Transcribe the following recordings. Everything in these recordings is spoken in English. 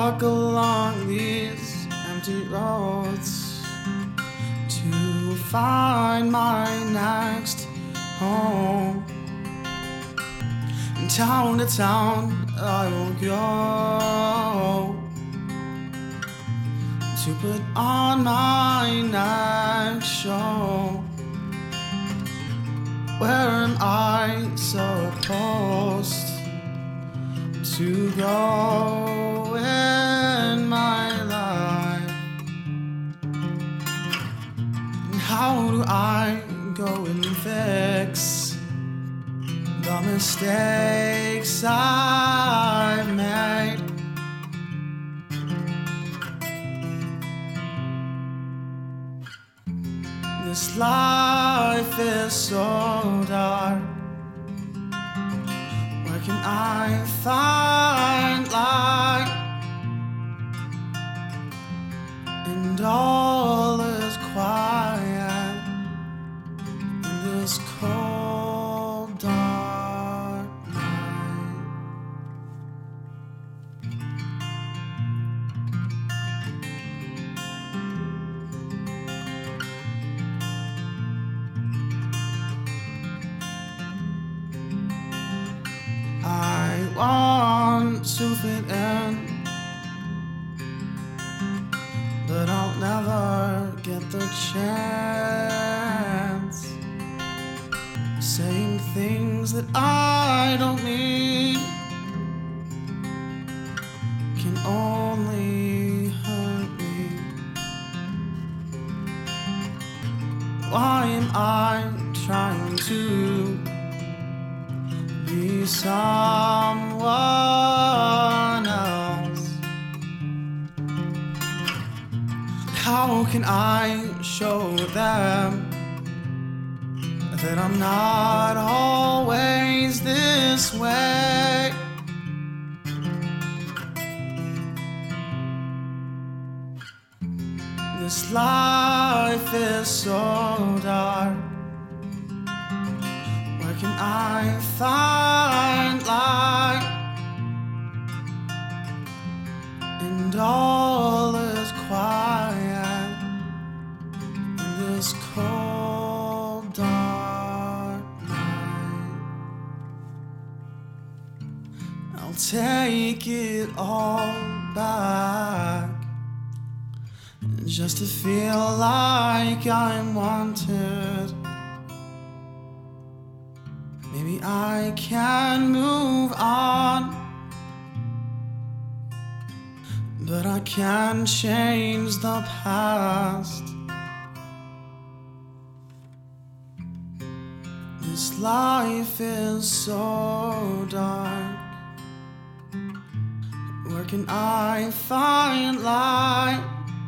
walk along these empty roads to find my next home. And town to town I will go to put on my next show. Where am I supposed to go in my life? And how do I go and fix the mistakes I've made? This life is so dark. Where can I find light? And all is quiet in this cold, dark night. I want to fit in, but I'll never get the chance. Saying things that I don't mean can only hurt me. Why am I trying to be someone else? How can I show them that I'm not always this way? This life is so dark. Where can I find light? And all is quiet in this cold, dark night. I'll take it all back just to feel like I'm wanted. Maybe I can move on, but I can't change the past. This life is so dark. Where can I find light?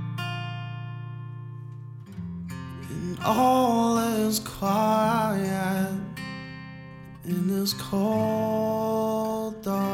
And all is quiet in this cold, dark